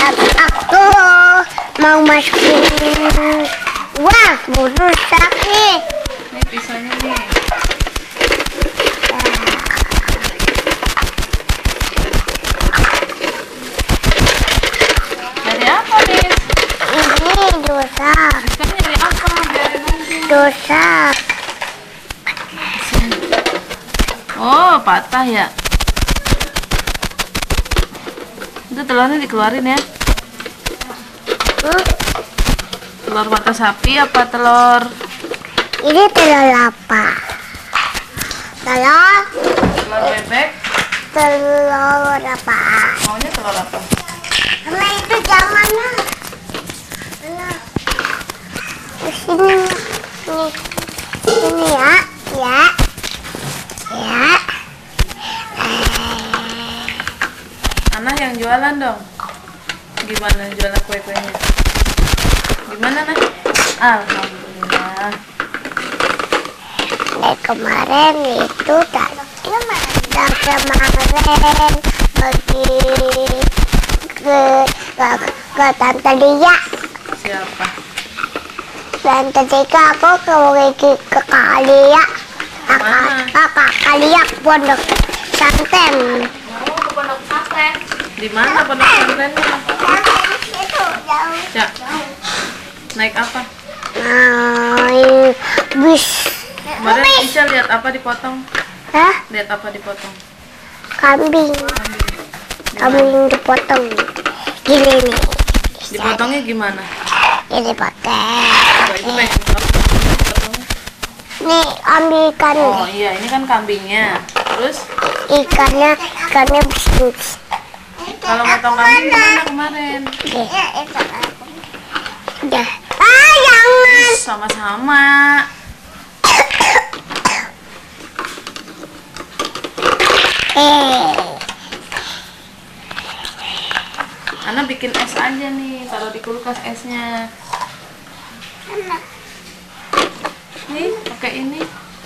Aku mau masukin. Wah, rusak nih. Ini pisaunya nih. Dari apa, Nis? Ini dosa. Pisaunya dari apa? Biarin aja. Dosa. Oh, patah ya. Itu telurnya dikeluarin ya. Telur mata sapi apa telur? Ini telur apa? Telur Bebek. telur apa? Maunya telur apa? Karena itu jangan lah. Sini nih. Sini ya. Ya. Ya. Anak yang jualan dong. Gimana jualan kue-kuenya? Gimana, Nah? Alhamdulillah. Dari kemarin itu dari kemarin pergi ke Tante Lia. Siapa? Tante Tika aku ke Kalia. Mana? Kakak Kalia pondok pesantren. Oh, ke pondok pesantren. Di mana pondok pesantrennya? Itu jauh. Ya. Naik apa? Bis. Kemarin Isya lihat apa dipotong? Hah? Lihat apa dipotong? Kambing. Kambing dipotong. Gini nih. Dipotongnya gimana? Ini pakai. Coba itu pengen tahu potongnya. Nih ambil ikan. Oh iya, ini kan kambingnya. Terus Ikannya bisnis. kalau motong kambing gimana kemarin? Udah. Ah, jangan. Sama-sama. Ana bikin es aja nih, taruh di kulkas esnya. Nih, pakai ini.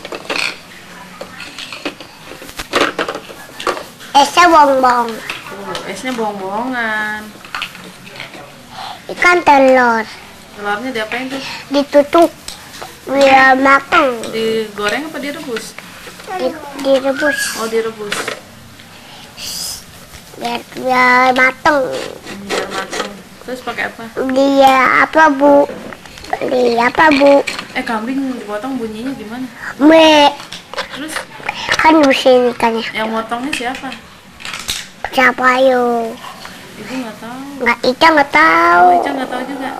Esnya bongbong. Esnya bohong-bohongan. Ikan telur. Telurnya diapain tuh? Ditutup biar matang. Digoreng apa direbus? Direbus Oh, direbus. biar matang. Biar matang. Terus pakai apa? Dia apa bu? Kambing dipotong bunyinya gimana? Me. Terus Kan mesin ikannya. yang motongnya siapa? Siapa ayo? Ibu nggak tahu. Ica nggak tahu. Oh, Ica nggak tahu juga.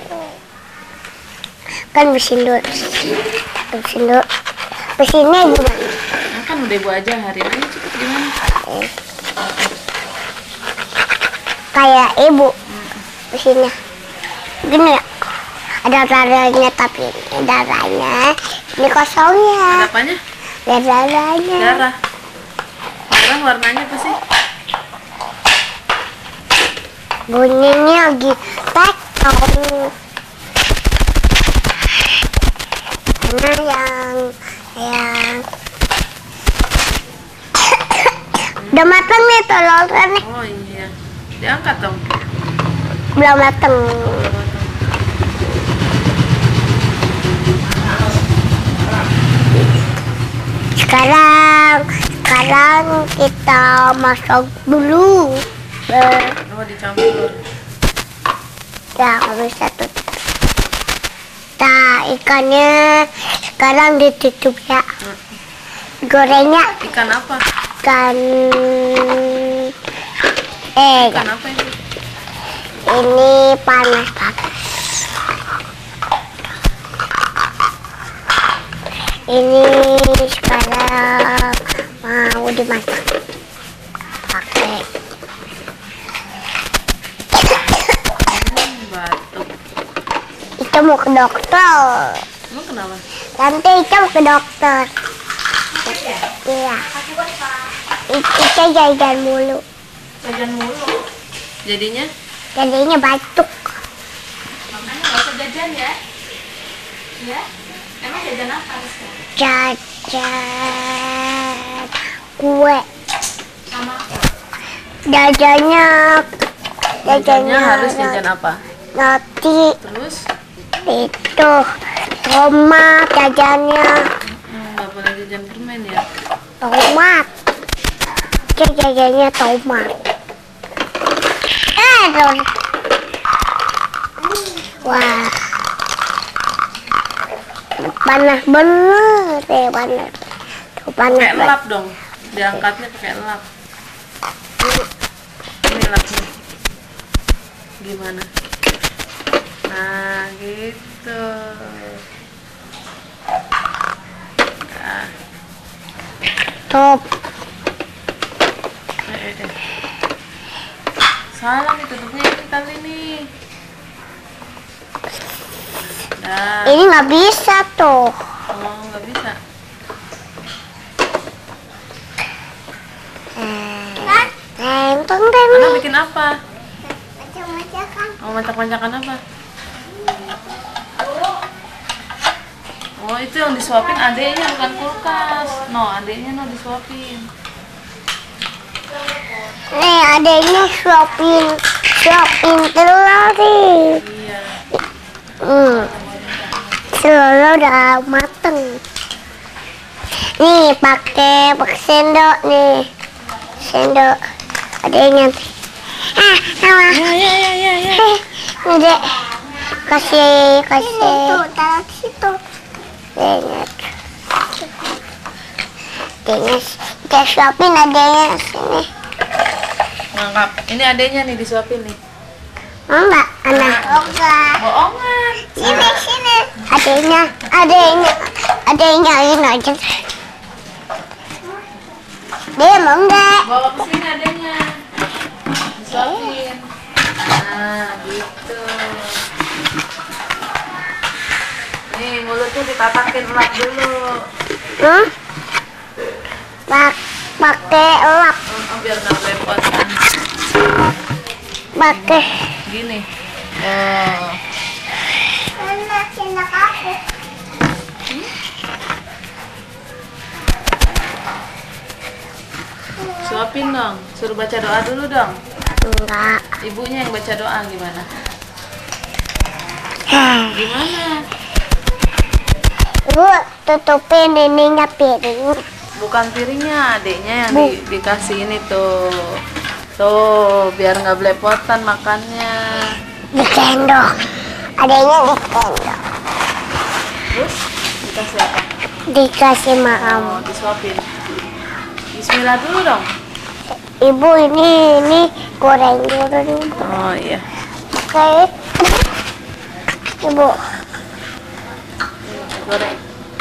Kan mesin dulu. Mesinnya gimana? Nah, kan udah ibu aja hari ini cepet gimana? Kayak ibu. Mesinnya gini ya. Ada darahnya tapi ini darahnya. Ini kosongnya. Ada apanya? Darahnya. Darah. Darah warnanya apa sih? Bunyinya lagi tekong. Karena yang udah matang nih telurnya nih. Oh iya. Diangkat dong. Belum matang. Sekarang kita masak dulu. Oh, dicampur. Ya, habis satu. Nah, ikannya sekarang ditutup ya. Gorengnya Ikan apa? ikan Ikan apa ini? ini panas. Ini sekarang mau dimasak pakai Batuk. Ica mau ke dokter. Emang kenapa? Nanti Ica mau ke dokter. Iya. Ica jajan mulu. Jajan mulu. Jadinya Batuk. makanya nggak usah jajan ya. Ya? Emang jajan apa harusnya? Jajan kue. Sama apa? Jajannya Jajannya harus jajan apa? Roti. Terus? Itu tomat jajannya. Nggak boleh jajan permen ya? Tomat. Jajannya tomat. Dong. Wah. Panas bener deh, panas. Tuh, panas Pakai banget. lap dong. Diangkatnya pakai lap. Ini lapnya. Gimana? Nah, gitu. Nah. Top. Salah nih, tutupnya ini kali nih. Nah. Ini nggak bisa tuh. Oh, nggak bisa. Tentang Anak bikin apa? Macam-macam. Mau mancak-mancakan apa? Oh, itu yang disuapin adeknya, bukan kulkas. No, adeknya no disuapin. Nih adanya suapin telur nih. Iya. Telur udah mateng. Nih pakai sendok nih. Sendok adanya. Sama. Ya. Udah kasih. Tuh, taruh situ. Adanya kita suapin adanya sini. Ngangkap. Ini adeknya nih disuapin nih. Enggak, anak. Bohongan. Sini. Adanya ini aja. Dia mau enggak? Bawa ke sini adeknya. Disuapin. Nah, gitu. Nih, mulutnya ditatakin lap dulu. Pakai lap, Oh, biar nggak belepotan. pakai. Gini. Oh. Enak aku. Suapin dong. Suruh baca doa dulu dong. Enggak. Ibunya yang baca doa gimana? Gimana? Lu tutupin ininya piring. Bukan piringnya, adiknya yang dikasih ini tuh. Tuh, biar nggak belepotan makannya. Di sendok. Adanya di sendok. Terus dikasih apa? Dikasih maam. Oh, disuapin. Bismillah dulu dong. Ibu ini goreng dulu. Oh iya. Oke. Ibu. Goreng.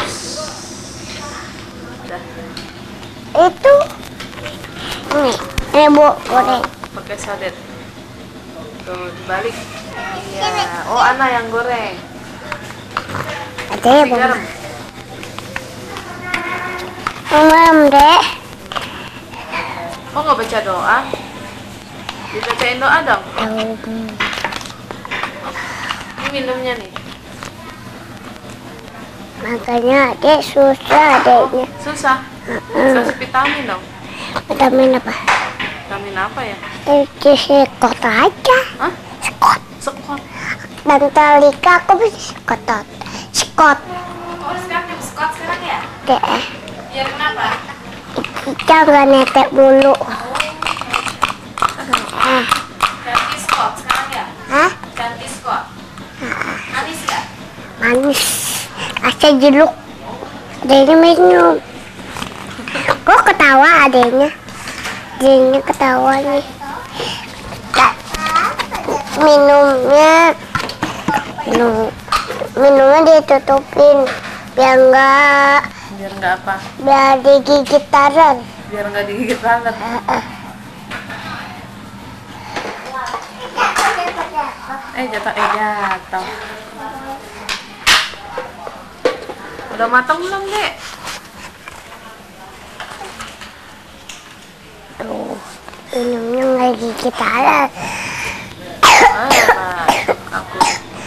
Udah. Itu. Ini Bu goreng. Pakai sadet. Tuh, dibalik. Iya. Oh, Ana yang goreng. Ada ya Bu. Garam. Mam deh. Oh, nggak baca doa? Dibacain doa dong. Ini minumnya nih. Makanya adek susah adeknya. Susah. Kasih vitamin dong. Vitamin apa? Vitamin apa ya? Itu sekot aja. Hah? Sekot. Sekot. Tante Lika aku bisa sekotot. Sekot. Oh, sekarang jam sekot sekarang ya? Deh. Biar kenapa? Kita nggak netek bulu. Cantik skot sekarang ya? Hah? Cantik skot. Manis ya? Manis. Kasih jeruk. Adeknya minum. Kok ketawa adeknya? Adeknya ketawa nih. Minumnya ditutupin biar nggak Apa? biar digigit taran. Biar nggak digigit lalat. Jatuh. Udah matang belum, Dek? Tuh, minumnya nggak digigit taran. Pak. Aku.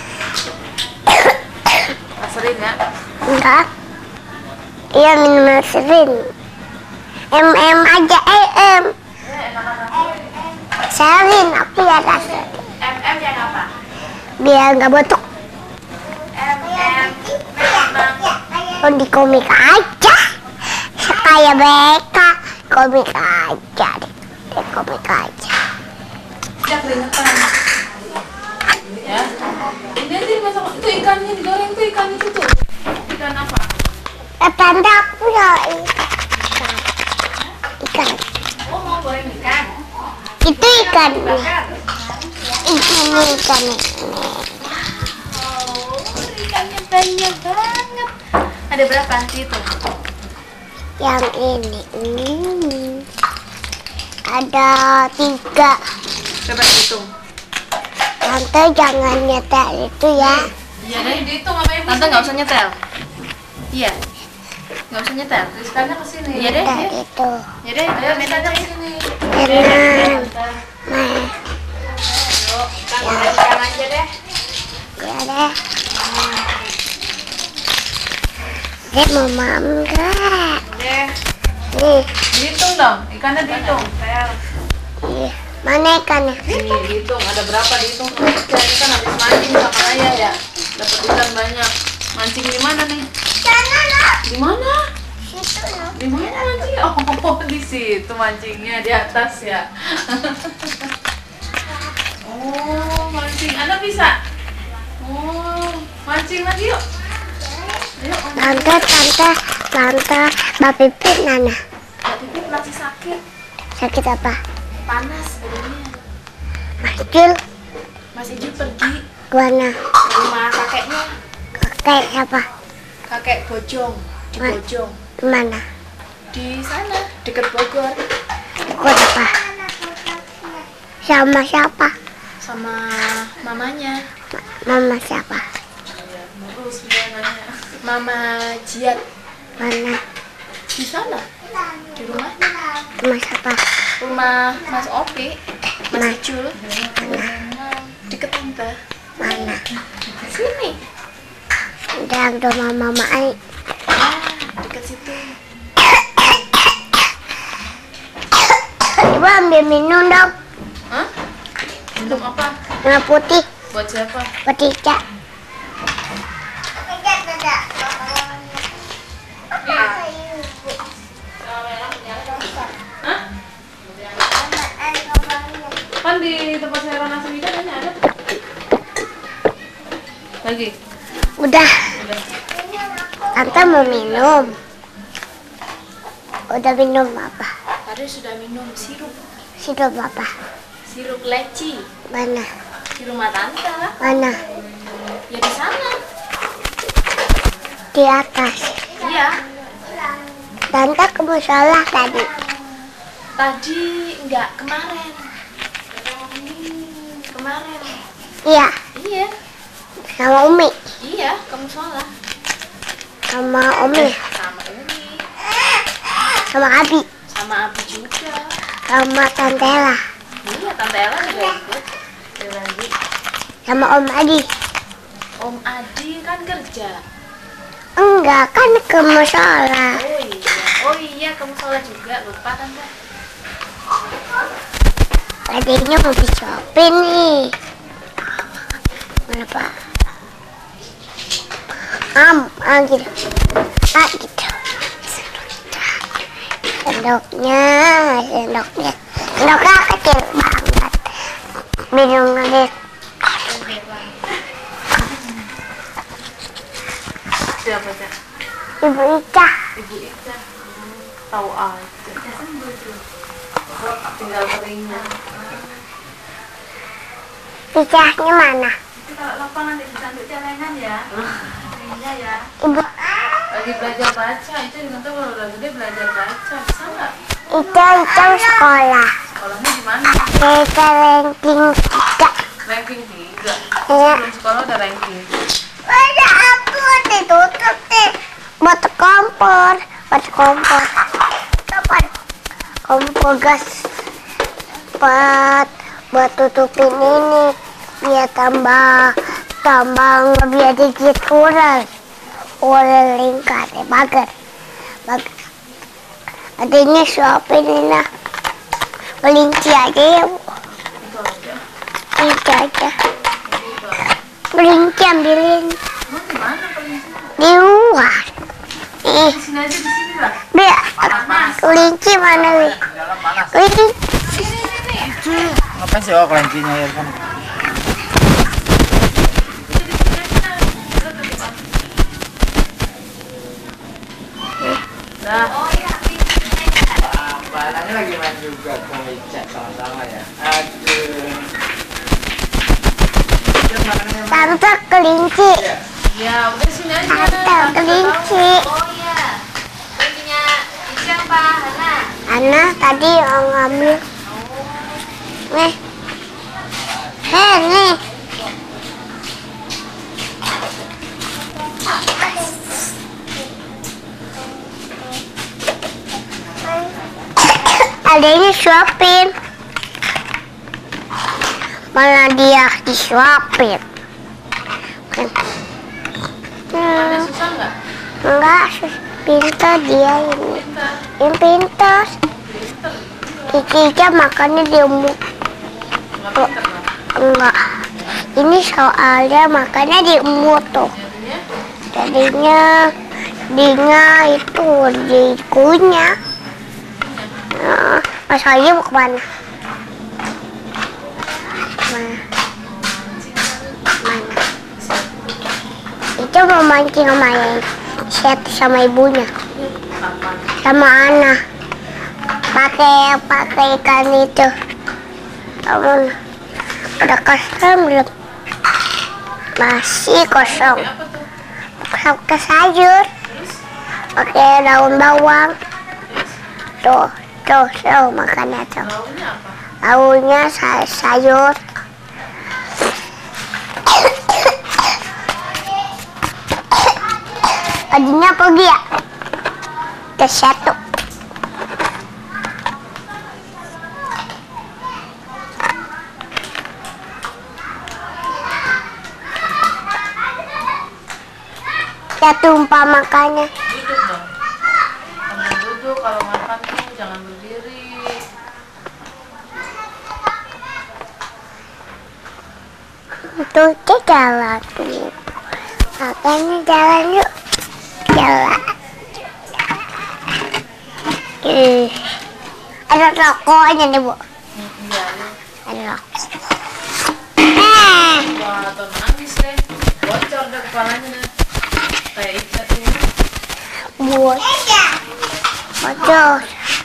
Aserin ya? Enggak. Iya minum aspirin. M aja, M. raselin, aku ya raselin. MM yang apa? Biar nggak botok. MM Oh, di komik aja. Kayak mereka komik aja, di komik aja. Siap keringetan. Ya. Ini aja dimasak. Itu ikannya digoreng tuh, ikan itu tuh. Ikan apa? Tanda aku ya ikan. Oh, mau goreng ikan. Itu ikan nih. Bakar. Ini ikan nih. Oh, ikannya banyak banget. Ada berapa itu? Yang ini. Ada 3. Coba hitung. Tante jangan nyetel itu ya. Iya deh, dihitung apa yang Tante nggak usah nyetel. Iya. Nggak usah nyetel. Rizkanya ke sini. Iya deh. Nyetel itu. Ya deh, ayo Rizkanya ke sini. Tenang. Nah, Ayo, ikan aja deh. ya deh. Dia mau enggak? Deh. Nih, Dihitung dong, ikannya dihitung. nih. Mana ikannya? Nih, dihitung. Ada berapa dihitung? Ini kan habis mancing sama ayah ya. Dapat ikan banyak. Mancing di mana nih? Sana lah. Di mana? Situ loh. Di mana mancing? Oh, di situ mancingnya di atas ya. Oh, mancing. Anak bisa? Oh, mancing lagi yuk. Ayo, Tante, Mbak Pipit Nana. Mbak Pipit masih sakit. Sakit apa? Panas badannya. Masjid Mas Ijul pergi kemana? ke rumah kakeknya. Kakek siapa? Kakek Bojong. Di Mas. Bojong. Kemana? Di sana, deket Bogor. Kok apa? Sama siapa? Sama mamanya. Mama siapa? Terus dia nanya. Mama Jiat. Mana? Di sana. Di rumahnya. Mama siapa? Rumah Mas Opi. Mas Mas. Ijul. Deket Tante. Mana? Sini. Dan rumah Mama Ai. Deket situ. Ibu ambil minum dong. Hah? Minum apa? Warna putih. Buat siapa? Putih cak. Hah? Kan di tempat sayuran nasi Mida ada. Lagi. Udah. Udah. Tante mau minum. Udah minum apa? Tadi sudah minum sirup. Sirup apa? Sirup leci. Mana? Di rumah Tante. Mana? Ya di sana. Di atas. Iya. Tante ke musola tadi. Tadi enggak, kemarin. Kemarin. Iya. Iya. Sama Umi. Iya, kamu sholat. Sama Umi. Sama Umi. Sama Abi. Sama Abi juga. Sama Tante Ella. Iya, Tante Ella juga ikut. Ada lagi. Sama Om Adi. Om Adi kan kerja. Enggak, kan ke musola. Oh iya. Oh iya, kamu sholat juga. Lupa Tante. Adiknya mau disuapin nih. Kenapa? Gitu. Gitu. Sendoknya. Sendoknya kecil banget. Minum lagi. Siapa Cak? Ibu Ica. Ibu Ica. Tahu aja. Tinggal keringnya. Icanya mana? Itu kalau lapangan di tanduk celengan ya. Iya ya. Ibu Lagi belajar baca. Itu juga tuh kalau udah gede belajar baca. Bisa nggak? Ica sekolah. Sekolahnya di mana? Kita ranking 3. Ranking 3. Iya. Sebelum sekolah udah ranking. Ada aku ditutup deh. Buat kompor. Kompor gas. Buat tutupin ini. Biar tambah biar dikit ular lingkar bager. Adanya suapin ini nah. Kelinci aja ya Bu. Itu aja. Kelinci ambilin. Emang di mana kelinci? Di luar. Di sini aja, di sini lah. Bea, kelinci mana nih? Kelinci. Ngapain sih kelincinya ya kan? Nah, Balanya lagi main juga kemeja sama-sama ya. Aduh. Tante kelinci. ya udah sini aja. Tante kelinci. Oh iya, punya siapa? Hana. Ana tadi ngambil. Nih. Nih. Adanya suapin. Mana dia disuapin? Ada susah nggak? Enggak, pintar dia ini. Yang pintar. Kiki makannya di umur. Nggak pinter lah. Enggak. Ini soalnya makannya di umur tuh. Jadinya Jadinya itu di kunyah. Nah, Mas Haji mau kemana? Mana? Mana? Itu mau mancing sama yang Set sama ibunya, kapan? sama Ana. Pakai ikan itu. Kamu udah kosong belum? Masih kosong. Apa tuh? Pakai sayur, pakai daun bawang. Tuh makannya tuh. Lauknya apa? Lauknya sayur. Tadinya pergi ya? Ke satu. Ya tumpah makannya. Duduk dong. Sambil duduk kalau makan tuh jangan berdiri. Tuh dia jalan nih. Makanya jalan yuk. Jalan. Ada rokoknya nih Bu. Iya. Ada rokok. Wah, atau nangis deh. Bocor deh kepalanya deh. Kayak ikat ini. Buat. Bocor.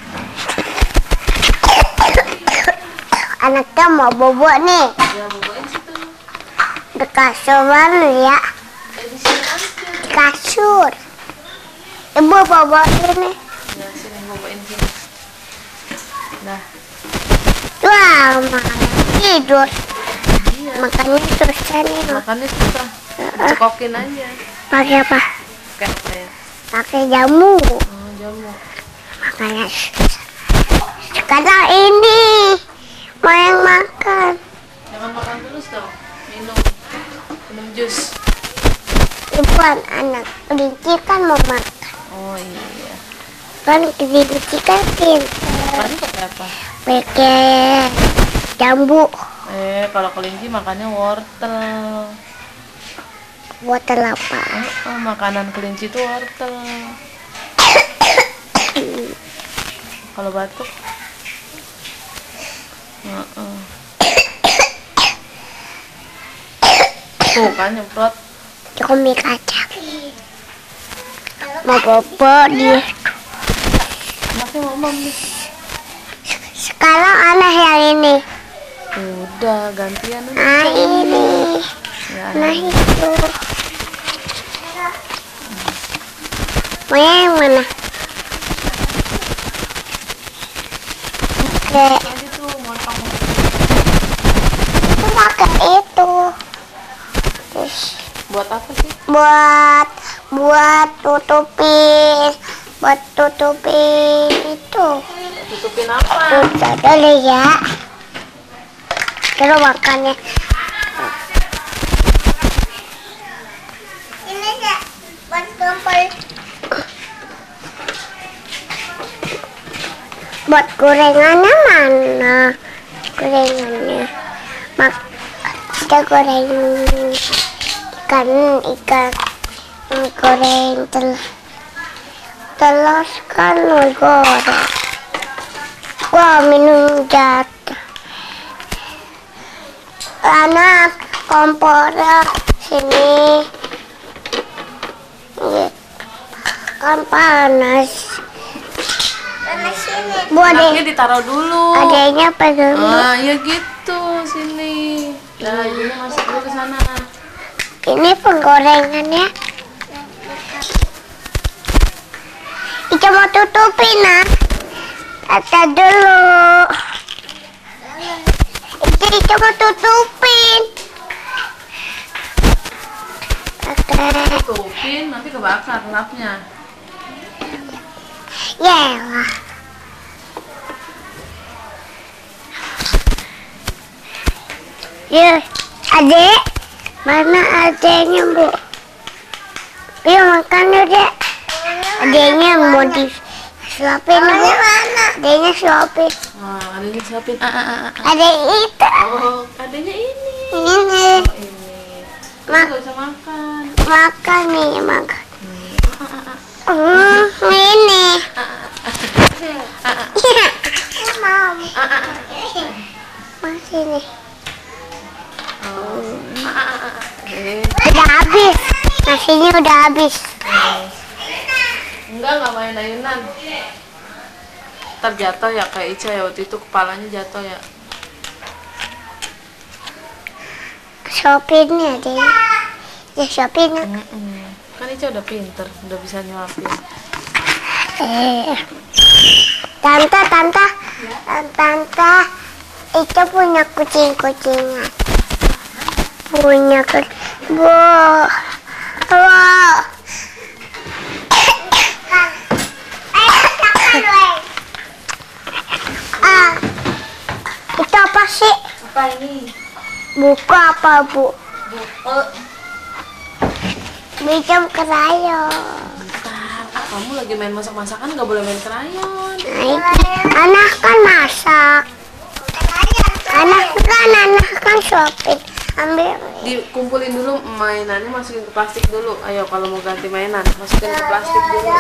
Anaknya mau bobo nih. Ya, boboin situ. Di kasur mana ya? Di sini aja. Di kasur. Ibu bobo ini. Ya, sini boboin sini. Nah, Wah, makan tidur. iya. Makannya susah nih. Makannya susah. Cekokin aja. Pakai apa? Kayak apa ya? Pakai jamu. Oh, jamu. Makanya susah. Sekarang ini mau yang makan. Jangan makan terus dong. Minum. Minum jus. Ibuan anak kelinci kan mau makan. Oh iya. Kan kelinci kan pintar. Makannya pakai apa? Pakai jambu. Kalau kelinci makannya wortel. Wortel apa? Makanan kelinci itu wortel. Kalau batuk. Tuh kan nyemprot. Cumi kacang. Mau bobo dia. Anaknya mamam nih. Sekarang anak yang ini. Udah gantian udah. Nah ini. Ya, Nah itu. Mau yang mana? Oke. tadi tuh montong. Itu pakai itu. Terus Buat apa sih? buat tutupin itu. Tutupin apa? Tutup dulu ya. Terus makannya. Ini ya buat kumpul. Buat gorengannya mana? Gorengannya. kita goreng ikan goreng telur kan goreng. Wah, minum jatuh. Anak kompor sini. Kan panas. Anaknya ditaruh dulu. Adanya pegang dulu. Ah, ya gitu sini. Nah, ibunya masuk dulu ke sana. Ini penggorengannya. Ica mau tutupin, nak. Kata dulu. Ica mau tutupin. Oke. Tutupin, nanti kebakar lapnya. Yalah. Ya, adek. Mana adeknya, Bu? Yuk makan yuk, Dek. Adeknya mau disuapin, Bu. Adeknya suapin. Nah, adanya siapin. Adek itu. Oh, adanya ini. Ini. Oh, ini. Ma- Gak bisa makan. Makan nih, makan. Ini. Mau. Masih nih. Udah habis. Nasinya udah habis. Enggak main ayunan. Ntar jatuh ya kayak Ica ya, waktu itu kepalanya jatuh ya. Sopirnya deh. Ya sopirnya. Kan Ica udah pinter, udah bisa nyuapin. Tante. Itu punya kucing-kucingan. Punya kucing. Wow. Itu apa sih? Apa ini? Buku apa, Bu? Buku. Pinjam krayon. Kamu lagi main masak-masakan, nggak boleh main krayon. Anak kan masak. Anak kan shopping. Ambil. Dikumpulin dulu mainannya, masukin ke plastik dulu. Ayo kalau mau ganti mainan, masukin ke plastik dulu.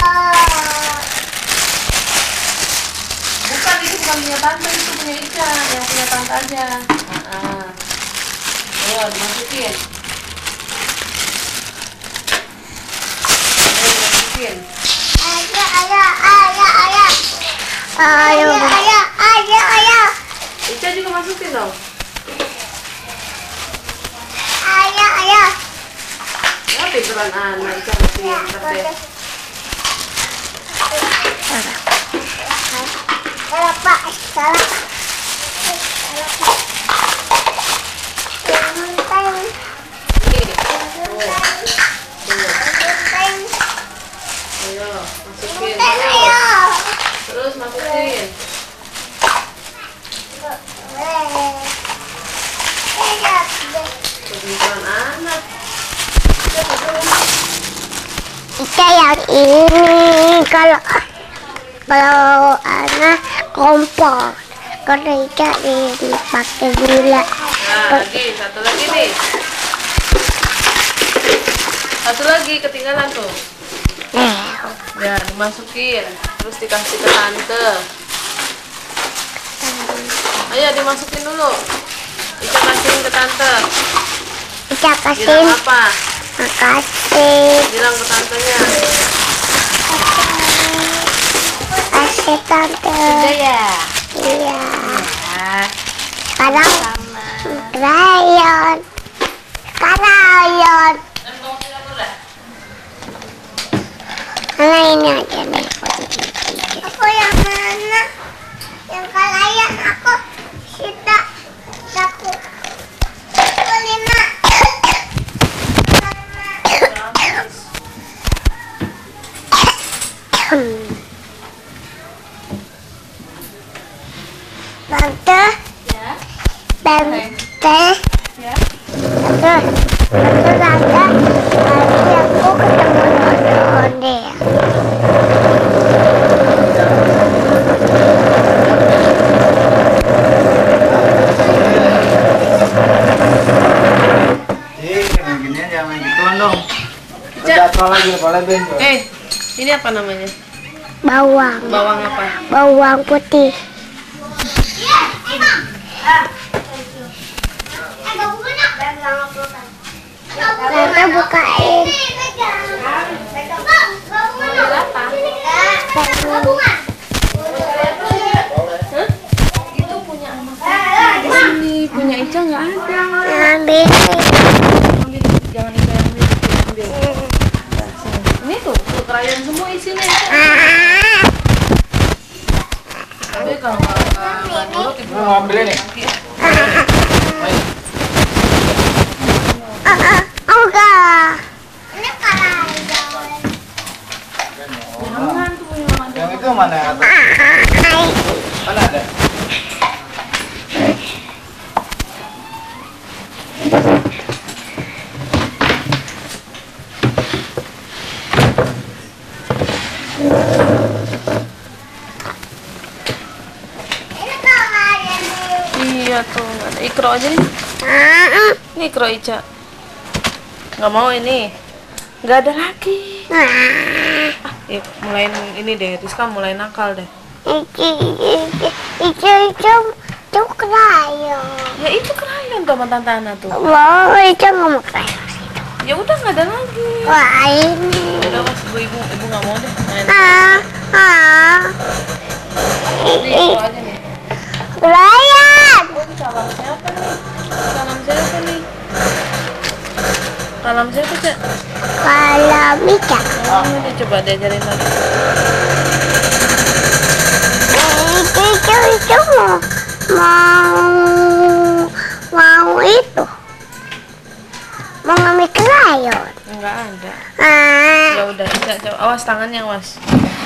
Bukan, itu bukan punya tante, itu punya Ica. Yang punya tante aja. Ayo dimasukin. Ayo. Ica juga masukin dong. Ayo. Ya pinteran anak, Ica masukin pinter deh. Salah, Pak. Salah. Ayo masukin. Terus masukin. Pinteran anak. Kita yang ini kalau anak kompor karena Ica pakai gula. Nah, lagi satu lagi nih. Satu lagi ketinggalan tuh. Ya, dimasukin. Terus dikasih ke tante. Ayo dimasukin dulu. Ica kasihin ke tante. Ica Bilang kasih apa? makasih. Bilang ke tantenya. Kasih tante. ya. Iya. Sekarang krayon. Mana ini aja nih. Aku yang mana? Yang krayon aku. Sita. Aku. Aku 5. Tante. Ya. Tante. Ya. Tante. Tadi aku ketemu onde. kepala benjol. Ini apa namanya? Bawang. Bawang apa? Bawang putih. Tante bukain. Itu punya anak. Di sini punya Ica nggak ada. Ambil. Ambil, jangan Ica yang ambil. Nah, sini. Ini tuh krayon semua isinya. Tapi kalau nggak nurut ibu Mau ambil ini? Enggak. Ini jangan tuh punya mama. Yang itu mana? Mana ada? Iya tuh, nggak ada ikro aja nih. Ini ikro Ica. Nggak mau ini. Nggak ada lagi. Yuk, mulai ini deh, Rizka mulai nakal deh. Itu krayon. Ya itu krayon tuh sama Tante Ana tuh. Wow, itu nggak mau krayon. Ya udah nggak ada lagi. Wah, ini. Udah mas, ibu nggak mau deh. Main. Ini ikro aja nih. Krayon. Salam siapa nih? Salam siapa nih? Salam siapa, Cak? Kalau Mika. Oh, ini coba diajarin lagi. Itu mau itu. Mau ngambil krayon. Enggak ada. Ya udah, coba awas tangannya, awas.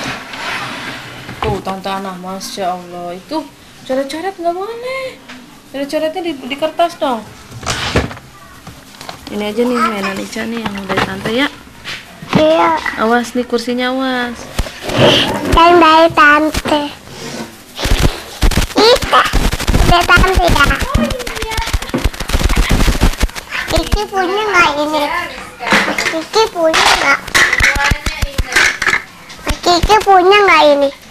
Tuh, Tante Ana, Masya Allah. Itu coret-coret nggak boleh. Coret-coretnya di kertas dong. Ini aja nih mainan Ica nih yang dari Tante ya. Iya. Awas nih kursinya, awas. Yang dari Tante. Ika. Dari Tante ya. Kiki punya nggak ini? Kiki punya nggak? Kiki punya nggak ini?